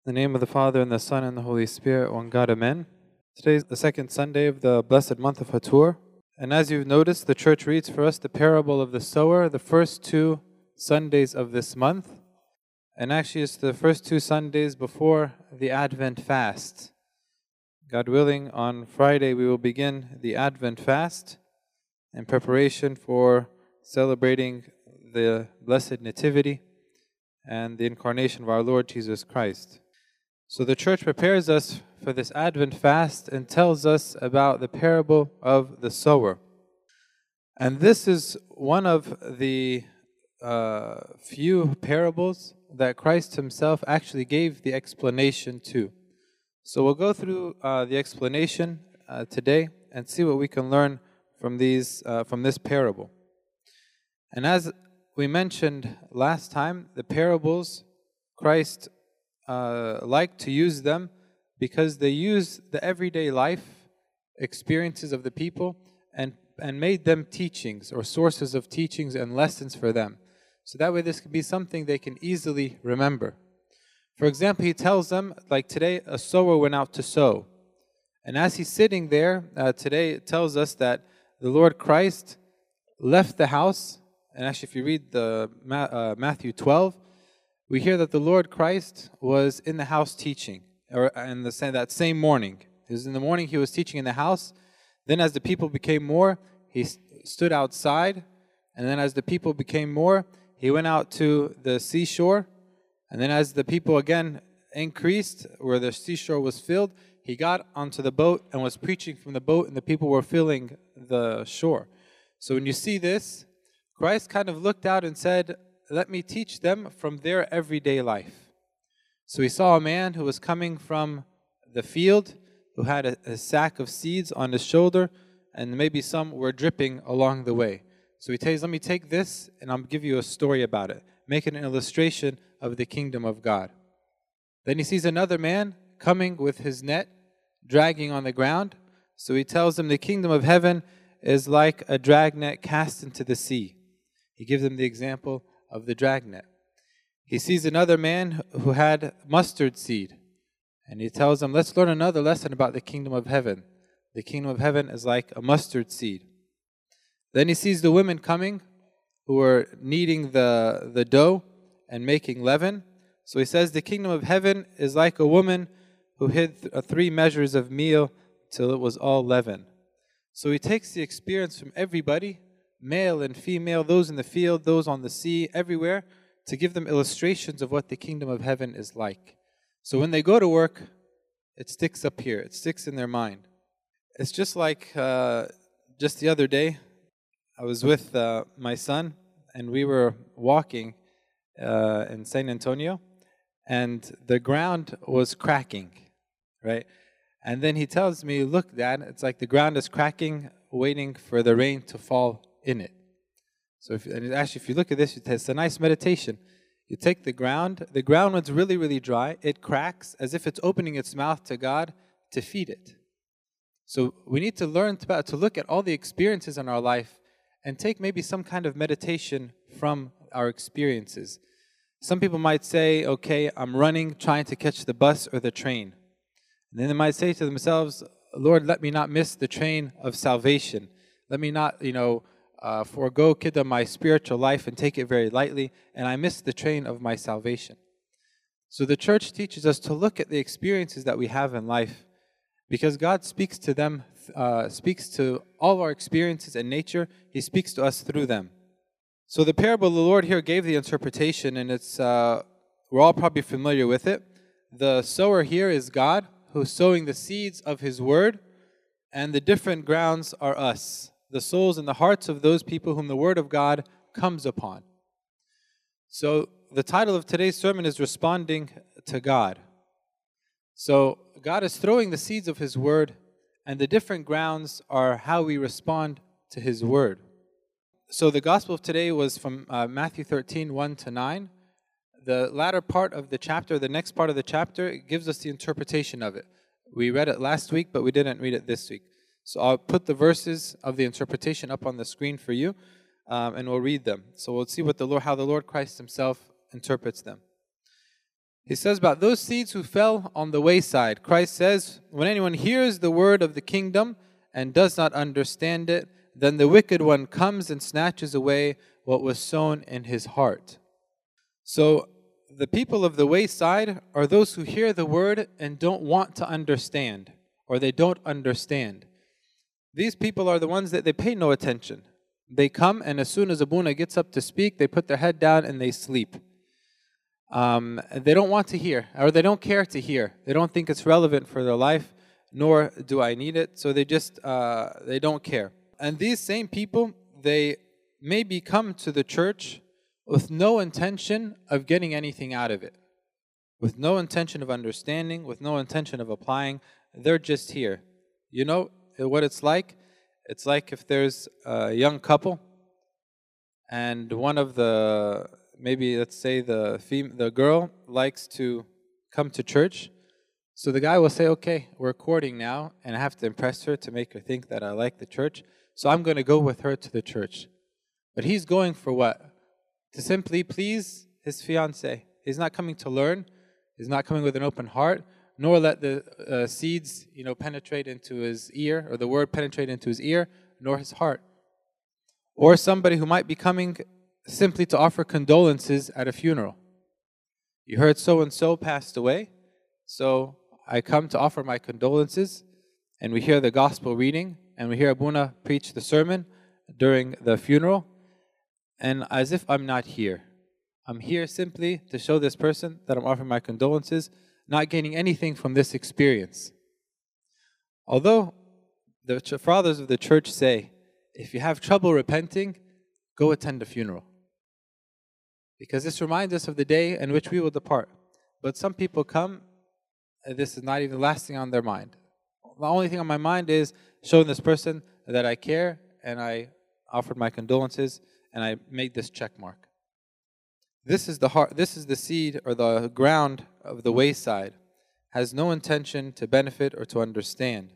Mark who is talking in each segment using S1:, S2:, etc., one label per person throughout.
S1: In the name of the Father, and the Son, and the Holy Spirit, one God, Amen. Today is the second Sunday of the blessed month of Hatur. And as you've noticed, the church reads for us the parable of the sower the first two Sundays of this month. And actually, it's the first two Sundays before the Advent fast. God willing, on Friday we will begin the Advent fast in preparation for celebrating the Blessed Nativity and the incarnation of our Lord Jesus Christ. So the church prepares us for this Advent fast and tells us about the parable of the sower. And this is one of the few parables that Christ himself actually gave the explanation to. So we'll go through the explanation today and see what we can learn from this parable. And as we mentioned last time, the parables, Christ liked to use them because they use the everyday life experiences of the people and made them teachings or sources of teachings and lessons for them. So that way this could be something they can easily remember. For example, he tells them, like today, a sower went out to sow. And as he's sitting there, today it tells us that the Lord Christ left the house. And actually, if you read the Matthew 12, we hear that the Lord Christ was in the house teaching, and that same morning. It was in the morning he was teaching in the house. Then as the people became more, he stood outside. And then as the people became more, he went out to the seashore. And then as the people again increased, where the seashore was filled, he got onto the boat and was preaching from the boat, and the people were filling the shore. So when you see this, Christ kind of looked out and said, let me teach them from their everyday life. So he saw a man who was coming from the field, who had a sack of seeds on his shoulder, and maybe some were dripping along the way. So he tells, let me take this and I'll give you a story about it. Make it an illustration of the kingdom of God. Then he sees another man coming with his net, dragging on the ground. So he tells them the kingdom of heaven is like a dragnet cast into the sea. He gives them the example of the dragnet. He sees another man who had mustard seed, and he tells them, let's learn another lesson about the kingdom of heaven. The kingdom of heaven is like a mustard seed. Then he sees the women coming who are kneading the dough and making leaven. So he says the kingdom of heaven is like a woman who hid 3 measures of meal till it was all leaven. So he takes the experience from everybody, male and female, those in the field, those on the sea, everywhere, to give them illustrations of what the kingdom of heaven is like. So when they go to work, it sticks up here, it sticks in their mind. It's just like just the other day, I was with my son, and we were walking in San Antonio, and the ground was cracking, right? And then he tells me, look, Dad, it's like the ground is cracking, waiting for the rain to fall in it. So if you look at this, it's a nice meditation. You take the ground when it's really, really dry, it cracks as if it's opening its mouth to God to feed it. So we need to learn to look at all the experiences in our life and take maybe some kind of meditation from our experiences. Some people might say, okay, I'm running, trying to catch the bus or the train. And then they might say to themselves, Lord, let me not miss the train of salvation. Let me not, forego kidda my spiritual life and take it very lightly, and I miss the train of my salvation. So the church teaches us to look at the experiences that we have in life, because God speaks to them, speaks to all our experiences in nature. He speaks to us through them. So the parable the Lord here gave the interpretation, and it's we're all probably familiar with it. The sower here is God, who's sowing the seeds of His word, and the different grounds are us, the souls and the hearts of those people whom the word of God comes upon. So the title of today's sermon is Responding to God. So God is throwing the seeds of His word, and the different grounds are how we respond to His word. So the gospel of today was from Matthew 13, 1 to 9. The latter part of the chapter, the next part of the chapter, it gives us the interpretation of it. We read it last week, but we didn't read it this week. So I'll put the verses of the interpretation up on the screen for you, and we'll read them. So we'll see how the Lord Christ Himself interprets them. He says about those seeds who fell on the wayside. Christ says, when anyone hears the word of the kingdom and does not understand it, then the wicked one comes and snatches away what was sown in his heart. So the people of the wayside are those who hear the word and don't want to understand, or they don't understand. These people are the ones that they pay no attention. They come, and as soon as Abuna gets up to speak, they put their head down and they sleep. They don't want to hear, or they don't care to hear. They don't think it's relevant for their life, nor do I need it, so they don't care. And these same people, they maybe come to the church with no intention of getting anything out of it, with no intention of understanding, with no intention of applying. They're just here. You know what it's like? It's like if there's a young couple and one of the, maybe let's say the girl likes to come to church. So the guy will say, okay, we're courting now and I have to impress her to make her think that I like the church. So I'm going to go with her to the church. But he's going for what? To simply please his fiancée. He's not coming to learn. He's not coming with an open heart, nor let the seeds, penetrate into his ear, or the word penetrate into his ear, nor his heart. Or somebody who might be coming simply to offer condolences at a funeral. You heard so-and-so passed away, so I come to offer my condolences, and we hear the gospel reading, and we hear Abuna preach the sermon during the funeral, and as if I'm not here. I'm here simply to show this person that I'm offering my condolences, not gaining anything from this experience. Although the fathers of the church say, if you have trouble repenting, go attend a funeral. Because this reminds us of the day in which we will depart. But some people come, and this is not even the last thing on their mind. The only thing on my mind is showing this person that I care, and I offered my condolences, and I made this check mark. This is the heart. This is the seed or the ground of the wayside. Has no intention to benefit or to understand.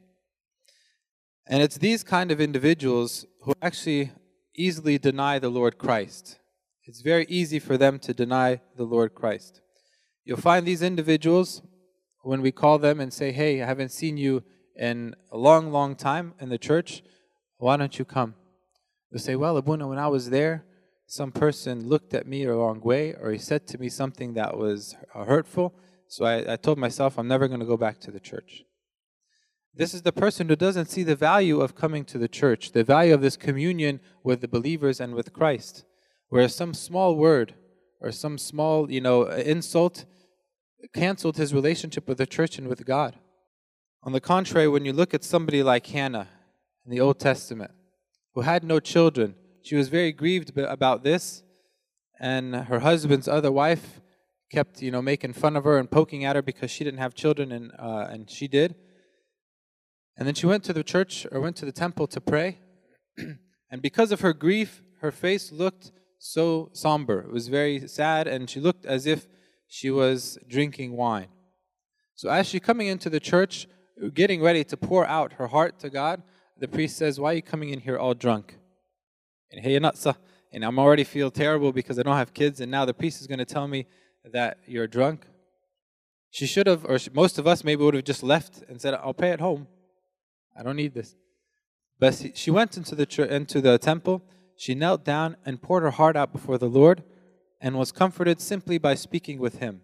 S1: And it's these kind of individuals who actually easily deny the Lord Christ. It's very easy for them to deny the Lord Christ. You'll find these individuals, when we call them and say, hey, I haven't seen you in a long, long time in the church, why don't you come? They'll say, well, Abuna, when I was there, some person looked at me a wrong way, or he said to me something that was hurtful, so I told myself I'm never going to go back to the church. This is the person who doesn't see the value of coming to the church, the value of this communion with the believers and with Christ. Whereas some small word or some small, insult canceled his relationship with the church and with God. On the contrary, when you look at somebody like Hannah in the Old Testament, who had no children, she was very grieved about this, and her husband's other wife kept, making fun of her and poking at her because she didn't have children, and she did. And then she went to the church, or went to the temple to pray, and because of her grief, her face looked so somber. It was very sad, and she looked as if she was drinking wine. So as she's coming into the church, getting ready to pour out her heart to God, the priest says, why are you coming in here all drunk? And hey, and I'm already feel terrible because I don't have kids, and now the priest is going to tell me that you're drunk. She should have, or most of us maybe would have just left and said, I'll pray at home. I don't need this. But she went into the temple, she knelt down and poured her heart out before the Lord, and was comforted simply by speaking with Him.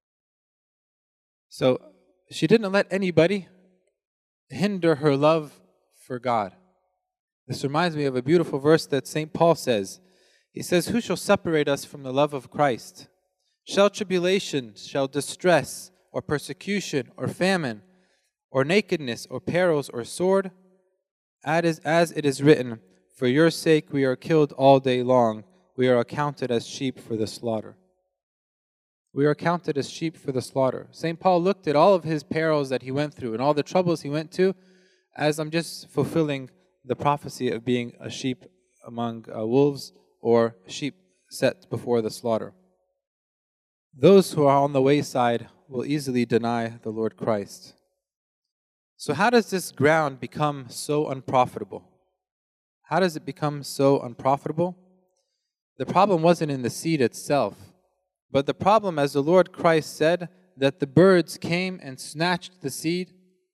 S1: So she didn't let anybody hinder her love for God. This reminds me of a beautiful verse that St. Paul says. He says, who shall separate us from the love of Christ? Shall tribulation, shall distress, or persecution, or famine, or nakedness, or perils, or sword? As it is written, for your sake we are killed all day long. We are accounted as sheep for the slaughter. We are accounted as sheep for the slaughter. St. Paul looked at all of his perils that he went through and all the troubles he went to as I'm just fulfilling the prophecy of being a sheep among wolves, or sheep set before the slaughter. Those who are on the wayside will easily deny the Lord Christ. So how does this ground become so unprofitable? How does it become so unprofitable? The problem wasn't in the seed itself, But the problem, as the Lord Christ said, that the birds came and snatched the seed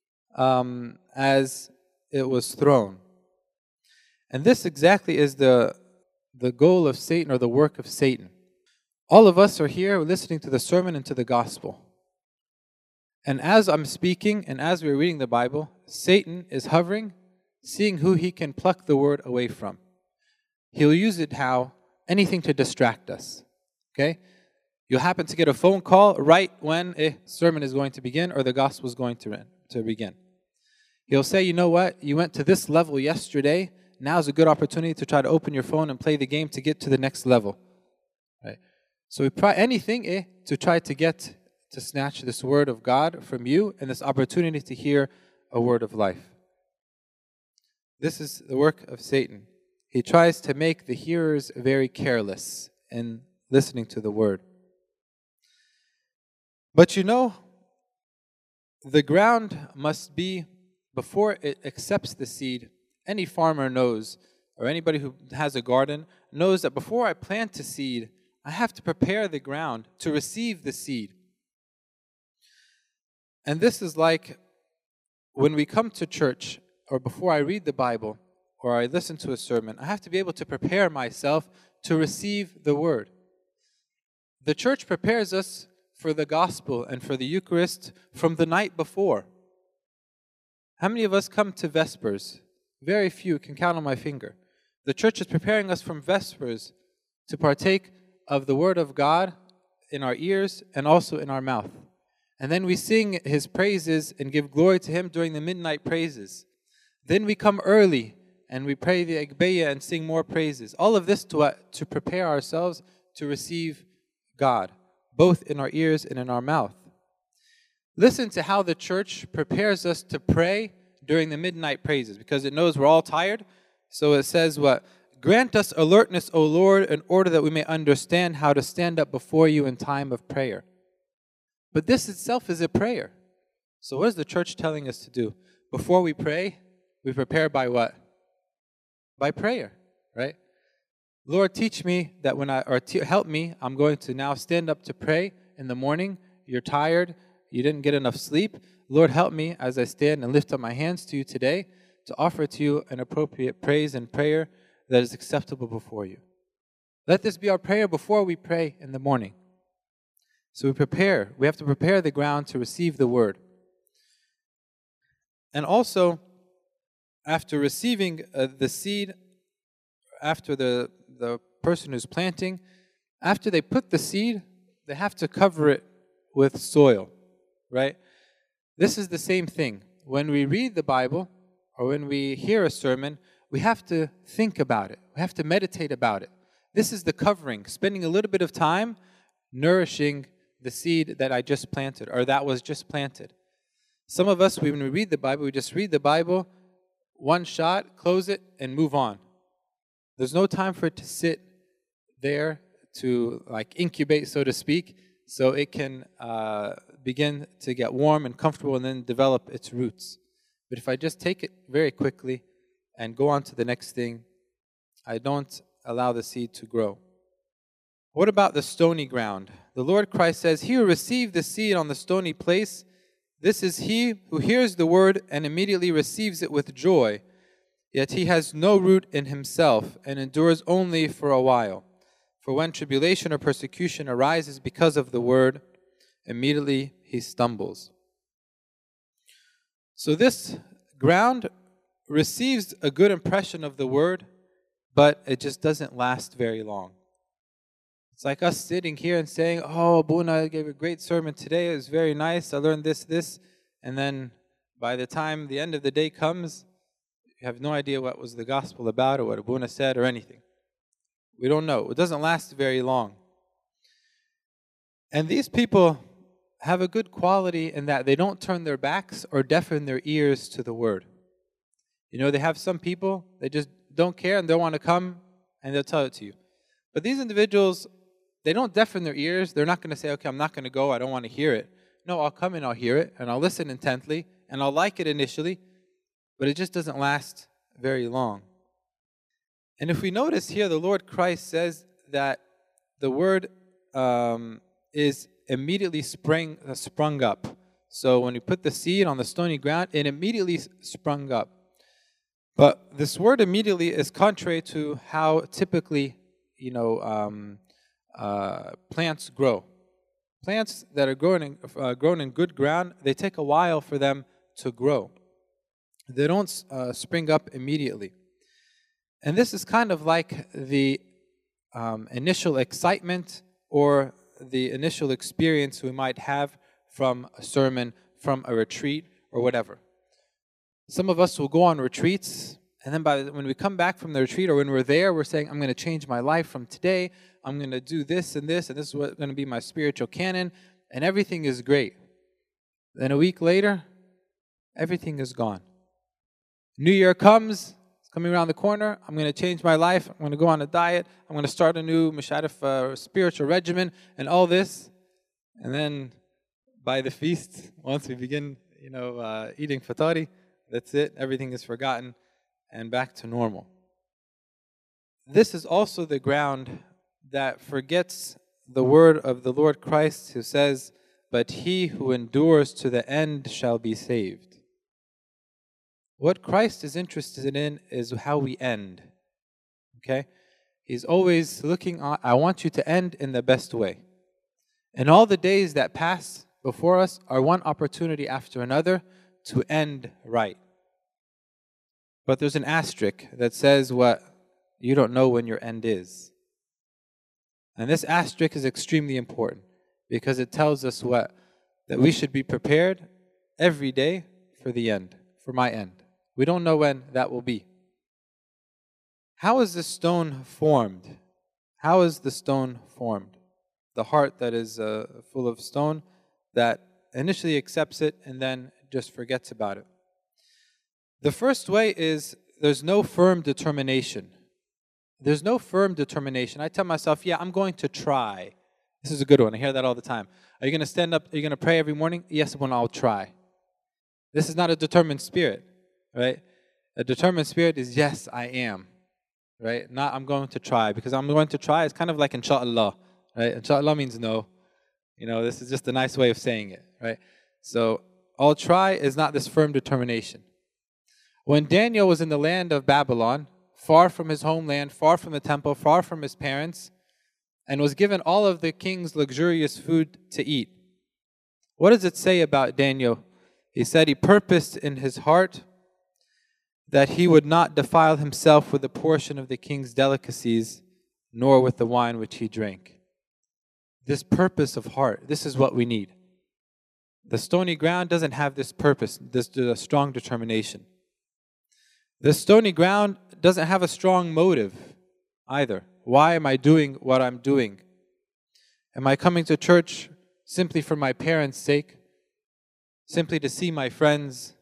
S1: as it was thrown. And this exactly is the goal of Satan, or the work of Satan. All of us are here listening to the sermon and to the gospel. And as I'm speaking and as we're reading the Bible, Satan is hovering, seeing who he can pluck the word away from. He'll use it how? Anything to distract us. Okay? You'll happen to get a phone call right when a sermon is going to begin or the gospel is going to begin. He'll say, you know what? You went to this level yesterday. Now's a good opportunity to try to open your phone and play the game to get to the next level. Right? So we try anything to try to snatch this word of God from you and this opportunity to hear a word of life. This is the work of Satan. He tries to make the hearers very careless in listening to the word. But you know, the ground must be, before it accepts the seed, any farmer knows, or anybody who has a garden knows that before I plant a seed, I have to prepare the ground to receive the seed. And this is like when we come to church, or before I read the Bible, or I listen to a sermon, I have to be able to prepare myself to receive the word. The church prepares us for the gospel and for the Eucharist from the night before. How many of us come to Vespers? Very few, can count on my finger. The church is preparing us from Vespers to partake of the word of God in our ears and also in our mouth. And then we sing his praises and give glory to him during the midnight praises. Then we come early and we pray the Agbeya and sing more praises. All of this to prepare ourselves to receive God, both in our ears and in our mouth. Listen to how the church prepares us to pray during the midnight praises, because it knows we're all tired. So it says what? Grant us alertness, O Lord, in order that we may understand how to stand up before you in time of prayer. But this itself is a prayer. So what is the church telling us to do? Before we pray, we prepare by what? By prayer, right? Lord, teach me that help me, I'm going to now stand up to pray in the morning. You're tired, you didn't get enough sleep. Lord, help me as I stand and lift up my hands to you today to offer to you an appropriate praise and prayer that is acceptable before you. Let this be our prayer before we pray in the morning. So we have to prepare the ground to receive the word. And also, after receiving the seed, after the person who's planting, after they put the seed, they have to cover it with soil, right? This is the same thing. When we read the Bible or when we hear a sermon, we have to think about it. We have to meditate about it. This is the covering, spending a little bit of time nourishing the seed that I just planted or that was just planted. Some of us, when we read the Bible, we just read the Bible, one shot, close it, and move on. There's no time for it to sit there to incubate, so to speak, so it can begin to get warm and comfortable and then develop its roots. But if I just take it very quickly and go on to the next thing, I don't allow the seed to grow. What about the stony ground? The Lord Christ says, "He who received the seed on the stony place, this is he who hears the word and immediately receives it with joy. Yet he has no root in himself and endures only for a while. For when tribulation or persecution arises because of the word, immediately he stumbles." So this ground receives a good impression of the word, but it just doesn't last very long. It's like us sitting here and saying, "Oh, Buna gave a great sermon today. It was very nice. I learned this. And then by the time the end of the day comes, you have no idea what was the gospel about or what Abuna said or anything. We don't know. It doesn't last very long. And these people have a good quality in that they don't turn their backs or deafen their ears to the word. You know, they have some people, they just don't care and they want to come and they'll tell it to you. But these individuals, they don't deafen their ears. They're not going to say, "Okay, I'm not going to go. I don't want to hear it." No, I'll come and I'll hear it and I'll listen intently and I'll like it initially, but it just doesn't last very long. And if we notice here, the Lord Christ says that the word is immediately sprung up. So when you put the seed on the stony ground, it immediately sprung up. But this word immediately is contrary to how typically, plants grow. Plants that are grown in good ground, they take a while for them to grow. They don't spring up immediately. And this is kind of like the initial excitement or the initial experience we might have from a sermon, from a retreat, or whatever. Some of us will go on retreats, and then when we come back from the retreat or when we're there, we're saying, I'm going to change my life from today. I'm going to do this, and this is what's going to be my spiritual canon, and everything is great. Then a week later, everything is gone. New Year comes, it's coming around the corner. I'm going to change my life. I'm going to go on a diet. I'm going to start a new Masharif spiritual regimen and all this. And then by the feast, once we begin, eating fatari, that's it. Everything is forgotten and back to normal. This is also the ground that forgets the word of the Lord Christ, who says, "But he who endures to the end shall be saved." What Christ is interested in is how we end. Okay? He's always looking on, I want you to end in the best way. And all the days that pass before us are one opportunity after another to end right. But there's an asterisk that says what you don't know when your end is. And this asterisk is extremely important because it tells us what? That we should be prepared every day for the end, for my end. We don't know when that will be. How is this stone formed? How is the stone formed? The heart that is full of stone that initially accepts it and then just forgets about it. The first way is there's no firm determination. There's no firm determination. I tell myself, yeah, I'm going to try. This is a good one. I hear that all the time. Are you going to stand up? Are you going to pray every morning? Yes, well, I'll try. This is not a determined spirit, right? A determined spirit is, yes, I am, right? Not, I'm going to try. Because I'm going to try is kind of like inshallah, right? Inshallah means no. This is just a nice way of saying it, right? So, I'll try is not this firm determination. When Daniel was in the land of Babylon, far from his homeland, far from the temple, far from his parents, and was given all of the king's luxurious food to eat, what does it say about Daniel? He said he purposed in his heart that he would not defile himself with a portion of the king's delicacies, nor with the wine which he drank. This purpose of heart, this is what we need. The stony ground doesn't have this purpose, this strong determination. The stony ground doesn't have a strong motive either. Why am I doing what I'm doing? Am I coming to church simply for my parents' sake? Simply to see my friends?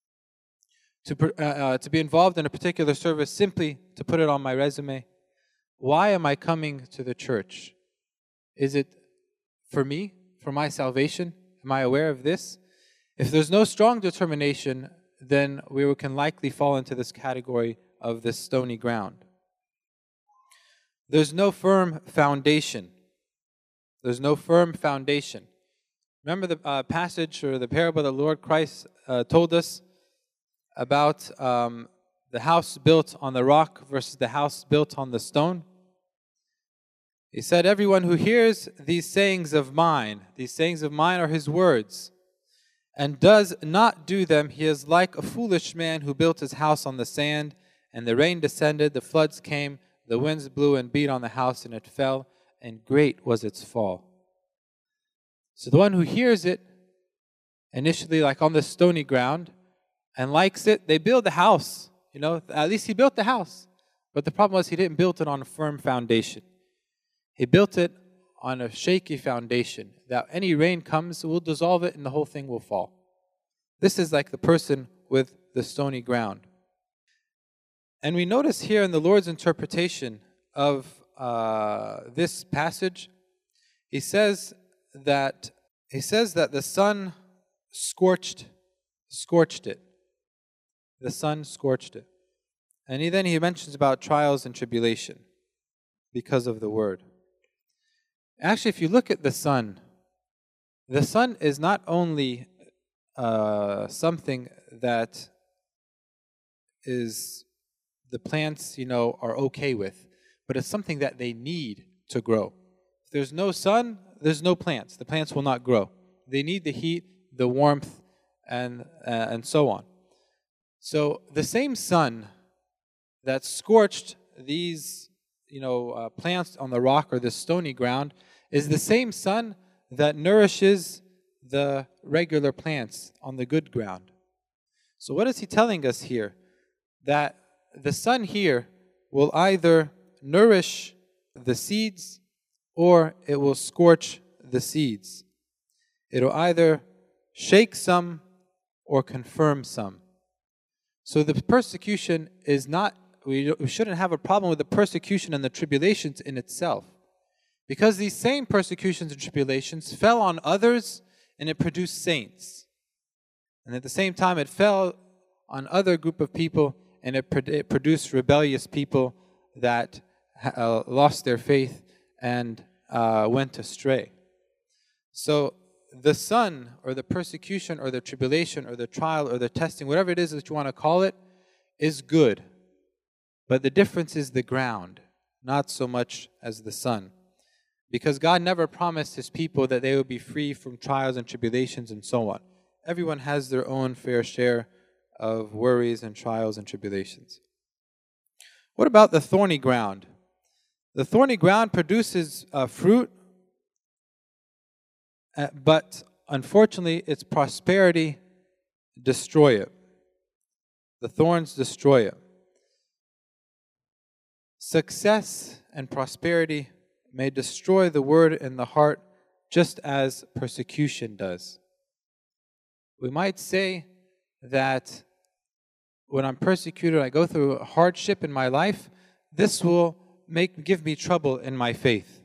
S1: To be involved in a particular service simply to put it on my resume? Why am I coming to the church? Is it for me? For my salvation? Am I aware of this? If there's no strong determination, then we can likely fall into this category of this stony ground. There's no firm foundation. There's no firm foundation. Remember the passage or the parable the Lord Christ told us about the house built on the rock versus the house built on the stone? He said, everyone who hears these sayings of mine are his words, and does not do them, he is like a foolish man who built his house on the sand, and the rain descended, the floods came, the winds blew and beat on the house, and it fell, and great was its fall. So the one who hears it, initially like on the stony ground, and likes it, they build the house. At least he built the house. But the problem was he didn't build it on a firm foundation. He built it on a shaky foundation, that any rain comes, will dissolve it and the whole thing will fall. This is like the person with the stony ground. And we notice here in the Lord's interpretation of this passage, he says that the sun scorched it. The sun scorched it. And then he mentions about trials and tribulation because of the word. Actually, if you look at the sun is not only something that is the plants, are okay with, but it's something that they need to grow. If there's no sun, there's no plants. The plants will not grow. They need the heat, the warmth, and so on. So the same sun that scorched these, plants on the rock or the stony ground is the same sun that nourishes the regular plants on the good ground. So what is he telling us here? That the sun here will either nourish the seeds or it will scorch the seeds. It will either shake some or confirm some. So the persecution is not, we shouldn't have a problem with the persecution and the tribulations in itself. Because these same persecutions and tribulations fell on others and it produced saints. And at the same time it fell on other group of people and it produced rebellious people that lost their faith and went astray. So the sun or the persecution or the tribulation or the trial or the testing, whatever it is that you want to call it, is good. But the difference is the ground, not so much as the sun. Because God never promised His people that they would be free from trials and tribulations and so on. Everyone has their own fair share of worries and trials and tribulations. What about the thorny ground? The thorny ground produces fruit, but unfortunately its prosperity destroy it. The thorns destroy it. Success and prosperity may destroy the word in the heart just as persecution does. We might say that when I'm persecuted, I go through a hardship in my life, this will give me trouble in my faith.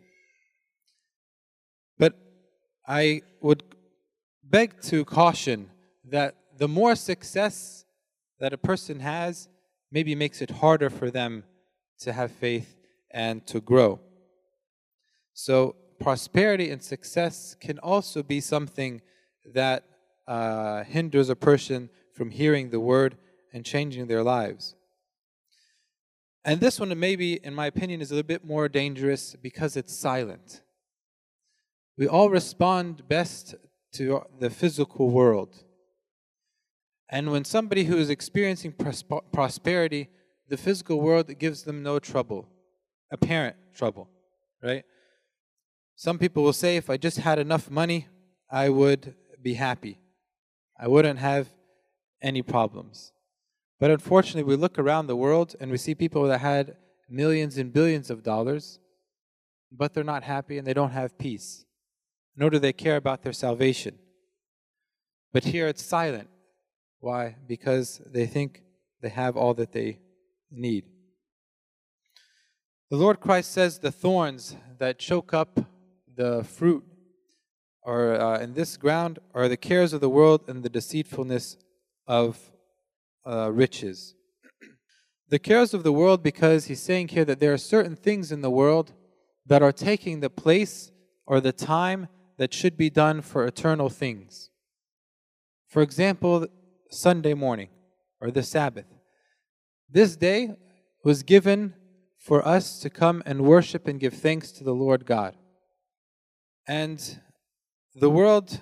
S1: But I would beg to caution that the more success that a person has, maybe makes it harder for them to have faith and to grow. So prosperity and success can also be something that hinders a person from hearing the word and changing their lives. And this one maybe, in my opinion, is a little bit more dangerous because it's silent. We all respond best to the physical world. And when somebody who is experiencing prosperity, the physical world gives them no trouble, apparent trouble, right? Some people will say, if I just had enough money, I would be happy. I wouldn't have any problems. But unfortunately, we look around the world and we see people that had millions and billions of dollars, but they're not happy and they don't have peace, nor do they care about their salvation. But here it's silent. Why? Because they think they have all that they need. The Lord Christ says the thorns that choke up the fruit or in this ground are the cares of the world and the deceitfulness of riches. The cares of the world, because he's saying here that there are certain things in the world that are taking the place or the time that should be done for eternal things. For example, Sunday morning or the Sabbath. This day was given for us to come and worship and give thanks to the Lord God. And the world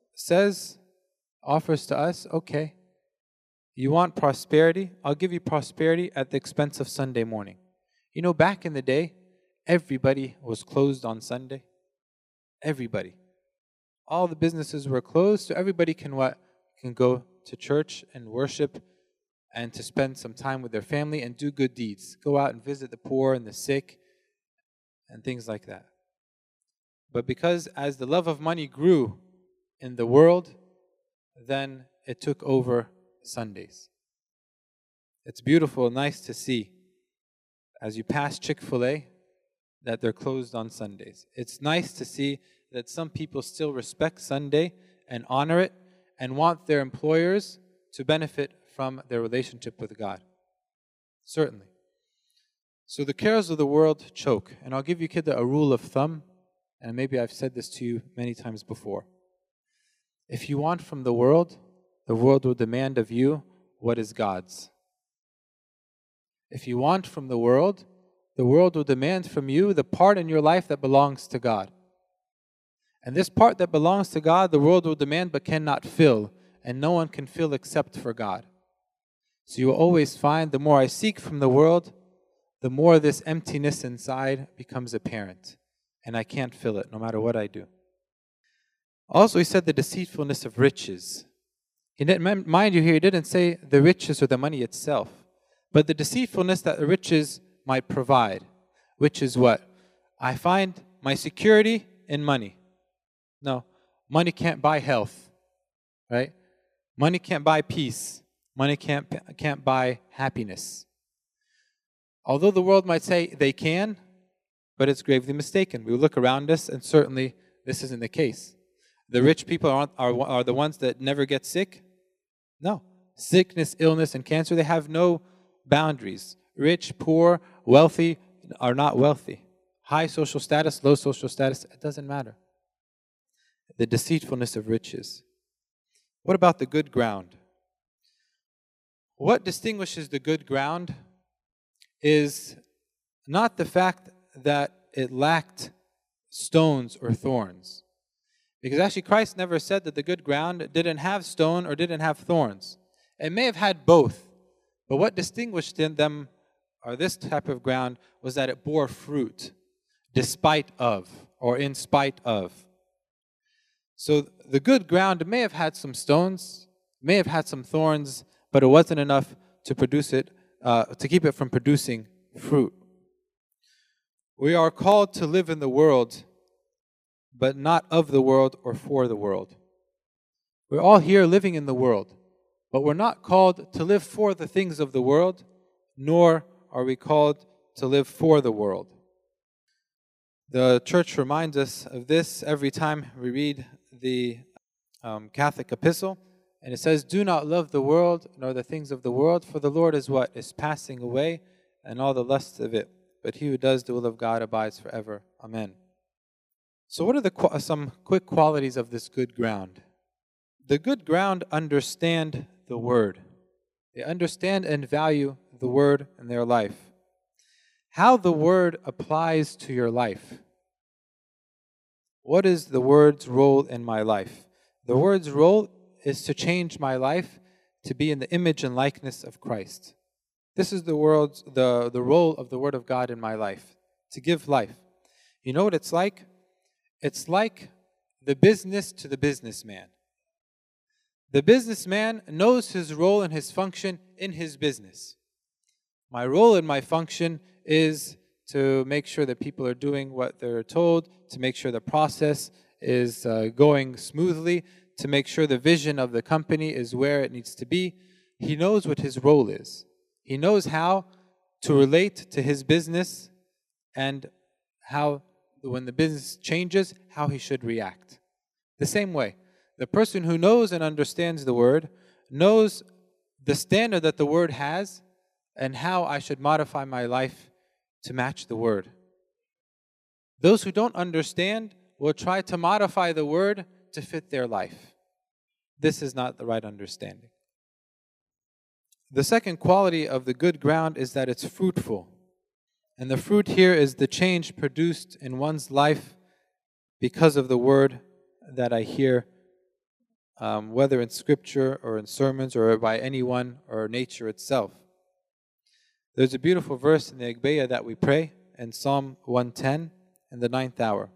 S1: offers to us, okay, you want prosperity? I'll give you prosperity at the expense of Sunday morning. You know, back in the day, everybody was closed on Sunday. Everybody. All the businesses were closed, so everybody can go to church and worship and to spend some time with their family and do good deeds. Go out and visit the poor and the sick and things like that. But because as the love of money grew in the world, then it took over Sundays. It's beautiful, nice to see as you pass Chick-fil-A that they're closed on Sundays. It's nice to see that some people still respect Sunday and honor it and want their employers to benefit from their relationship with God. Certainly. So the cares of the world choke. And I'll give you, kid, a rule of thumb. and maybe I've said this to you many times before. If you want from the world will demand of you what is God's. If you want from the world will demand from you the part in your life that belongs to God. And this part that belongs to God, the world will demand but cannot fill, and no one can fill except for God. So you will always find the more I seek from the world, the more this emptiness inside becomes apparent, and I can't fill it no matter what I do. Also, he said the deceitfulness of riches. He didn't, mind you here, he didn't say the riches or the money itself, but the deceitfulness that the riches might provide, which is what? I find my security in money. No, money can't buy health, right? Money can't buy peace. Money can't buy happiness. Although the world might say they can, but it's gravely mistaken. We look around us, and certainly this isn't the case. The rich people are the ones that never get sick? No. Sickness, illness, and cancer, they have no boundaries. Rich, poor, wealthy are not wealthy. High social status, low social status, it doesn't matter. The deceitfulness of riches. What about the good ground? What distinguishes the good ground is not the fact that it lacked stones or thorns. Because actually Christ never said that the good ground didn't have stone or didn't have thorns. It may have had both, but what distinguished them, or this type of ground, was that it bore fruit, despite of, or in spite of. So the good ground may have had some stones, may have had some thorns, but it wasn't enough to produce it, to keep it from producing fruit. We are called to live in the world, but not of the world or for the world. We're all here living in the world, but we're not called to live for the things of the world, nor are we called to live for the world. The church reminds us of this every time we read the Catholic epistle, and it says, "Do not love the world, nor the things of the world, for the Lord is what? Is passing away, and all the lusts of it. But he who does the will of God abides forever." Amen. So what are some quick qualities of this good ground? The good ground understand the Word. They understand and value the Word in their life. How the Word applies to your life. What is the Word's role in my life? The Word's role is to change my life to be in the image and likeness of Christ. This is the role of the Word of God in my life, to give life. You know what it's like? It's like the business to the businessman. The businessman knows his role and his function in his business. My role and my function is to make sure that people are doing what they're told, to make sure the process is going smoothly, to make sure the vision of the company is where it needs to be. He knows what his role is. He knows how to relate to his business and how, when the business changes, how he should react. The same way, the person who knows and understands the Word knows the standard that the Word has and how I should modify my life to match the Word. Those who don't understand will try to modify the Word to fit their life. This is not the right understanding. The second quality of the good ground is that it's fruitful. And the fruit here is the change produced in one's life because of the Word that I hear, whether in Scripture or in sermons or by anyone or nature itself. There's a beautiful verse in the Agbeya that we pray in Psalm 110 in the 9th hour.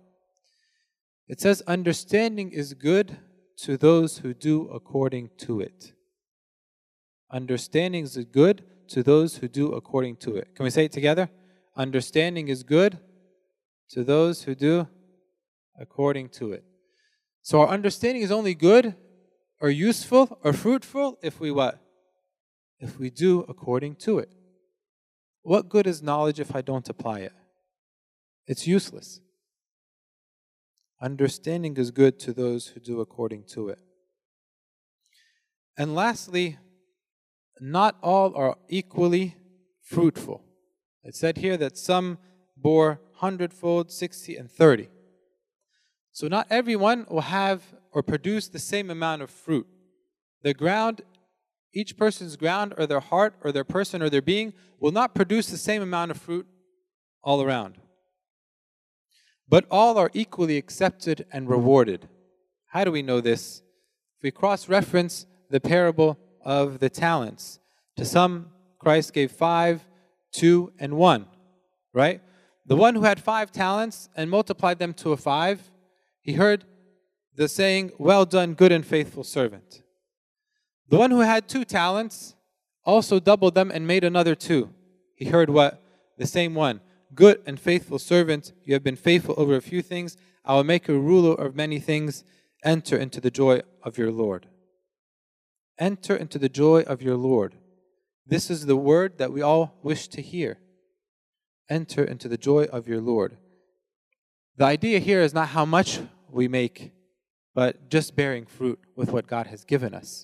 S1: It says, "Understanding is good to those who do according to it." Understanding is good to those who do according to it. Can we say it together? Understanding is good to those who do according to it. So our understanding is only good or useful or fruitful if we what? If we do according to it. What good is knowledge if I don't apply it? It's useless. Understanding is good to those who do according to it. And lastly, not all are equally fruitful. It said here that some bore 100-fold, 60, and 30. So not everyone will have or produce the same amount of fruit. The ground, each person's ground or their heart or their person or their being will not produce the same amount of fruit all around. But all are equally accepted and rewarded. How do we know this? If we cross-reference the parable of the talents. To some, Christ gave 5, 2, and 1, right? The one who had 5 talents and multiplied them to a 5, he heard the saying, "Well done, good and faithful servant." The one who had 2 talents also doubled them and made another 2. He heard what? The same one. "Good and faithful servant, you have been faithful over a few things. I will make you ruler of many things. Enter into the joy of your Lord." Enter into the joy of your Lord. This is the word that we all wish to hear. Enter into the joy of your Lord. The idea here is not how much we make, but just bearing fruit with what God has given us.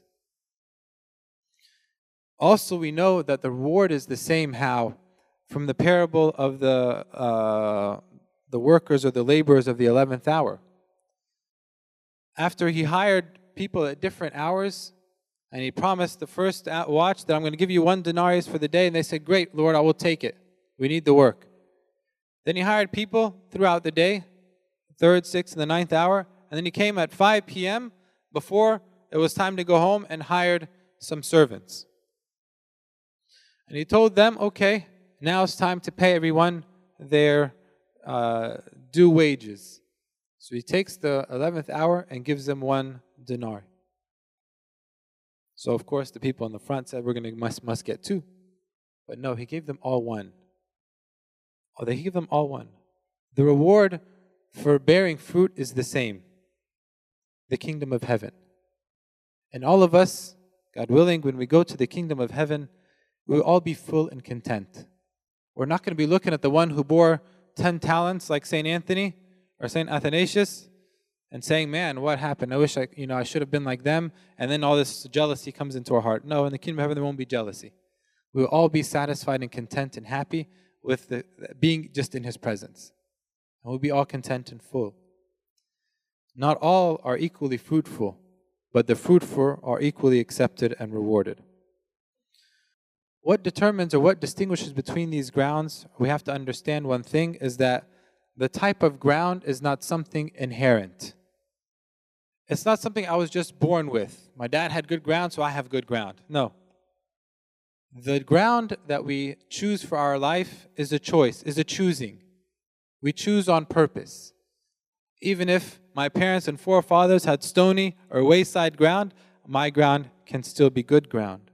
S1: Also, we know that the reward is the same how from the parable of the workers or the laborers of the 11th hour. After he hired people at different hours, and he promised the first watch that I'm going to give you 1 denarius for the day, and they said, "Great, Lord, I will take it. We need the work." Then he hired people throughout the day, 3rd, 6th, and the 9th hour, and then he came at 5 p.m. before it was time to go home and hired some servants. And he told them, "Okay, now it's time to pay everyone their due wages." So he takes the 11th hour and gives them 1 denar. So of course the people in the front said, must get 2. But no, he gave them all 1. Oh, they gave them all 1. The reward for bearing fruit is the same. The kingdom of heaven. And all of us, God willing, when we go to the kingdom of heaven, we will all be full and content. We're not going to be looking at the one who bore 10 talents like St. Anthony or St. Athanasius and saying, "Man, what happened? I wish I should have been like them." And then all this jealousy comes into our heart. No, in the kingdom of heaven there won't be jealousy. We will all be satisfied and content and happy with being just in His presence. And we'll be all content and full. Not all are equally fruitful, but the fruitful are equally accepted and rewarded. What determines or what distinguishes between these grounds, we have to understand one thing, is that the type of ground is not something inherent. It's not something I was just born with. My dad had good ground, so I have good ground. No. The ground that we choose for our life is a choice, is a choosing. We choose on purpose. Even if my parents and forefathers had stony or wayside ground, my ground can still be good ground.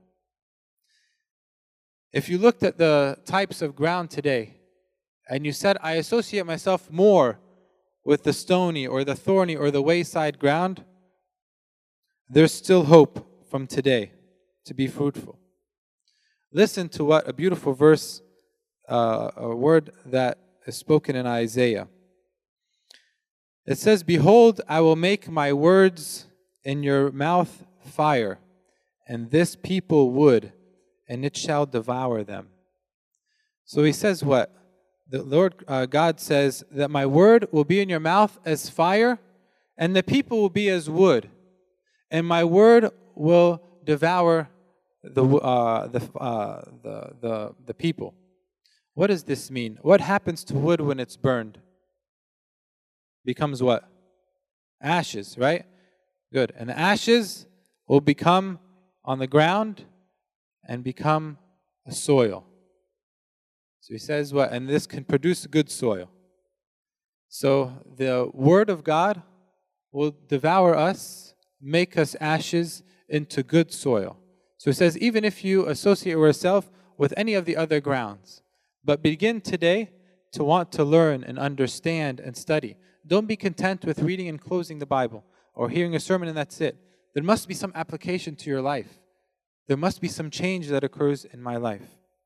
S1: If you looked at the types of ground today, and you said, "I associate myself more with the stony or the thorny or the wayside ground," there's still hope from today to be fruitful. Listen to what a beautiful verse, a word that is spoken in Isaiah. It says, "Behold, I will make my words in your mouth fire, and this people wood, and it shall devour them." So he says what? The Lord God says that my word will be in your mouth as fire, and the people will be as wood, and my word will devour the people. What does this mean? What happens to wood when it's burned? Becomes what? Ashes, right? Good. And the ashes will become on the ground and become a soil. So he says what? And this can produce good soil. So the word of God will devour us, make us ashes into good soil. So he says, even if you associate yourself with any of the other grounds, but begin today to want to learn and understand and study. Don't be content with reading and closing the Bible or hearing a sermon and that's it. There must be some application to your life. There must be some change that occurs in my life.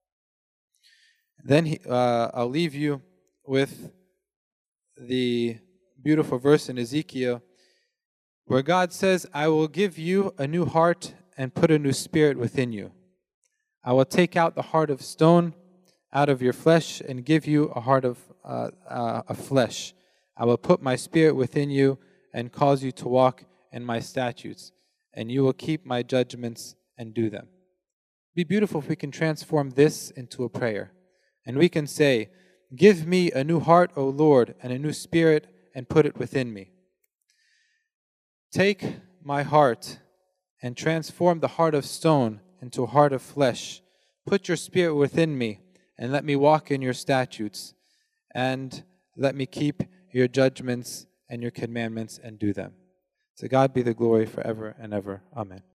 S1: Then I'll leave you with the beautiful verse in Ezekiel where God says, "I will give you a new heart and put a new spirit within you. I will take out the heart of stone out of your flesh and give you a heart of flesh. I will put my spirit within you and cause you to walk in my statutes, and you will keep my judgments and do them. It'd be beautiful if we can transform this into a prayer. And we can say, give me a new heart, O Lord, and a new spirit, and put it within me. Take my heart and transform the heart of stone into a heart of flesh. Put your spirit within me, and let me walk in your statutes, and let me keep your judgments and your commandments and do them. To God be the glory forever and ever. Amen.